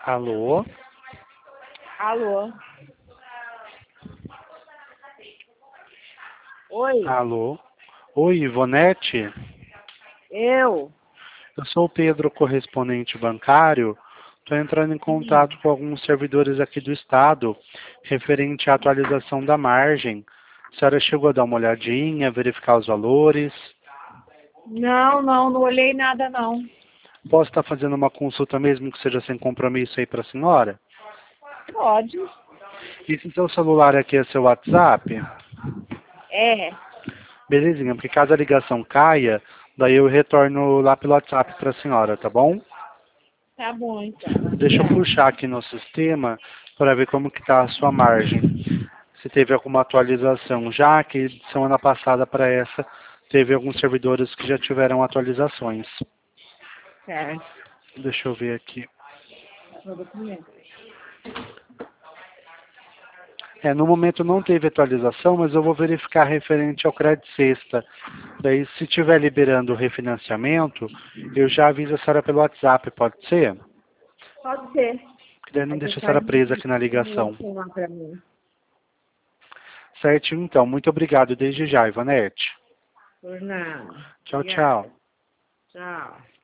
Alô? Alô? Oi, Alô? Oi, Ivonete? eu? Eu sou o Pedro, correspondente bancário. Estou entrando em contato com alguns servidores aqui do estado, referente à atualização da margem. A senhora chegou a dar uma olhadinha, verificar os valores? Não olhei nada não. Posso estar fazendo uma consulta mesmo que seja sem compromisso aí para a senhora? Pode. E se seu celular aqui é seu WhatsApp? É, Belezinha, porque caso a ligação caia, daí eu retorno lá pelo WhatsApp para a senhora, tá bom? tá bom então. Deixa eu puxar aqui no sistema para ver como que está a sua margem. Se teve alguma atualização, já que semana passada para essa teve alguns servidores que já tiveram atualizações. Certo. Deixa eu ver aqui. Meu documento. No momento não teve atualização, mas eu vou verificar referente ao crédito sexta. Daí, se estiver liberando o refinanciamento, eu já aviso a senhora pelo WhatsApp, pode ser? Pode ser. Que daí não Aí você deixa a senhora faz presa aqui na ligação. simulação lá pra mim. Certinho, então. Muito obrigado desde já, Ivanete. Por nada. Tchau, Obrigada. tchau. Tchau.